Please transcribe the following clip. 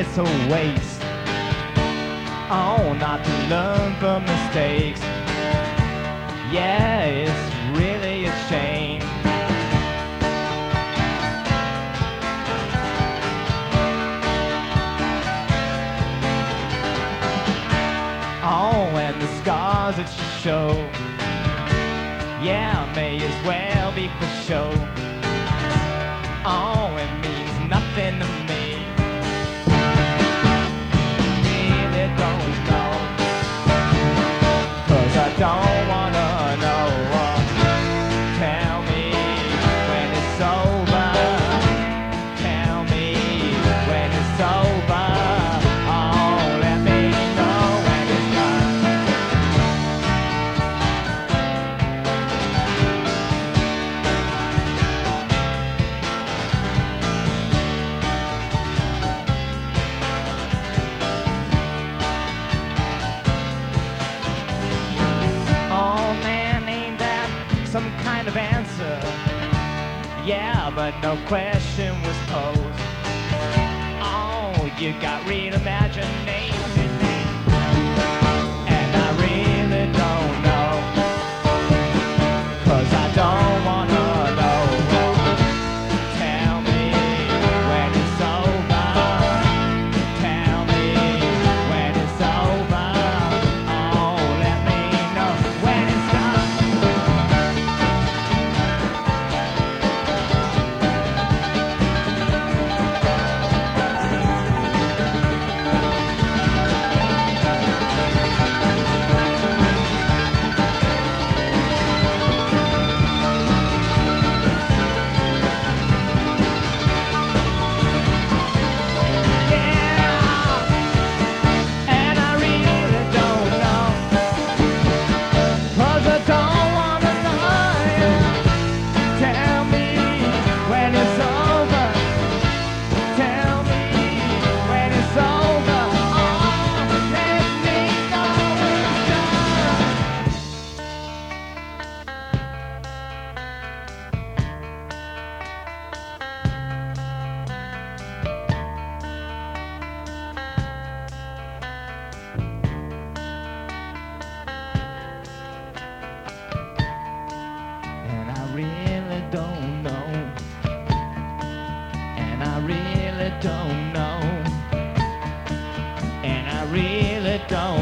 it's a waste. Oh, not to learn from mistakes. Yeah, it's really a shame. Oh, and the scars that you show, yeah, may as well be for show. Oh, it means nothing to me. Really don't know, 'cause I don't wanna know. Tell me when it's over. Tell me when it's over. Oh, let me know when it's done. Oh man, ain't that some kind of answer? Yeah, but no question was posed. Oh, you got real imagination, and I really don't know, 'cause I don't wanna know. Tell me when it's over. Tell me when it's over. Oh, let me know when it's done. And I really don't know. And I really don't know. And I really don't